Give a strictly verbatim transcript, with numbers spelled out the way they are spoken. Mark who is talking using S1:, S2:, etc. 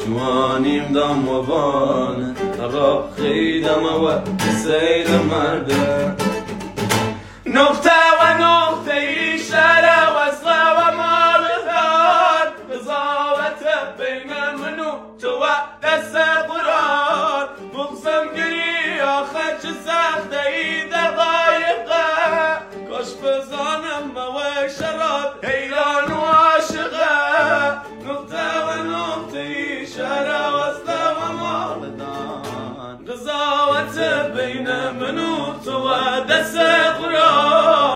S1: جوانیم دام و بانه را خیدم و سید مرده نقطه و نقطه ای شهر و اصلا و مالدار قضاوت بین من و تو و دست قرار بغزم گری آخر چه سخته ای در قایقه کاش بزانم و شراب حیران و عاشقه نقطه و نقطه ای شهر و اصلا و مالدار قضاوت بین من و تو و دست